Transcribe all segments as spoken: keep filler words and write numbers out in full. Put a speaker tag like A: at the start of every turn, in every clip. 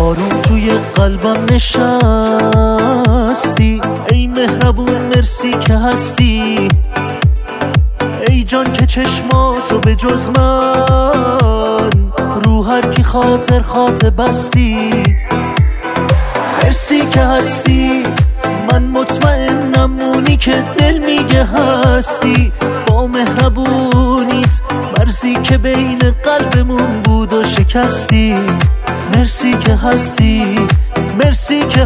A: آروم توی قلبم نشستی، ای مهربون مرسی که هستی، ای جان که چشماتو به جز من رو هر کی خاطر خاطر بستی. مرسی که هستی، من مطمئنم اونی که دل میگه هستی، با مهربونیت مرزی که بین قلبمون بود و شکستی. مرسی که هستی، مرسی که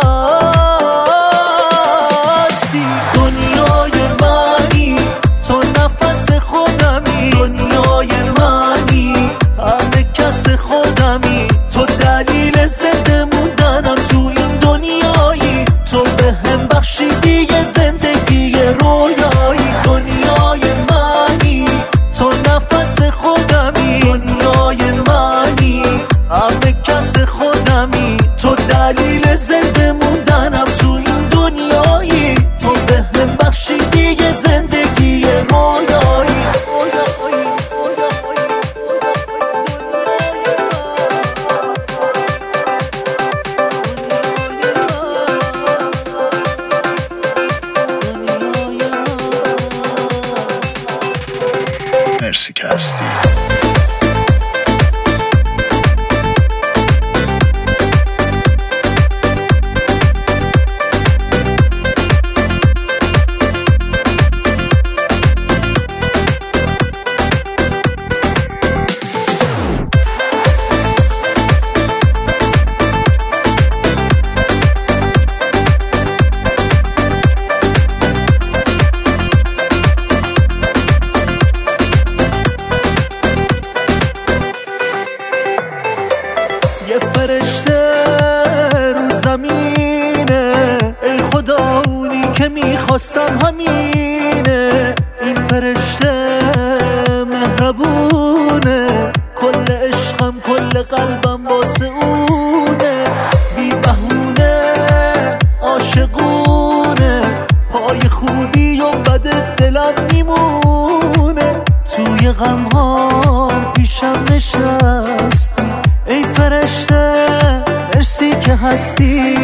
A: هستی. دنیای منی تو نفس خودمی، دنیای منی همه کس خودمی، تو دلیل زنده موندنم تو این دنیایی، تو به هم بخشیدی یه زندگی رویایی. دنیای منی تو نفس خودمی، دنیای منی همه کس خودمی، تو دلیل زنده موندنم تو این دنیایی، تو به هم بخشیدی یه زندگی رویایی.
B: مرسی که هستی.
A: یه فرشته رو زمینه، ای خدا اونی که میخواستم همینه. این فرشته مهربونه، کل عشقم کل قلبم واسه اونه، بی بهونه عاشقونه، پای خوبی و بد دلم میمونه. توی غم ها پیشم نشستی، ای فرشته مرسی که هستی.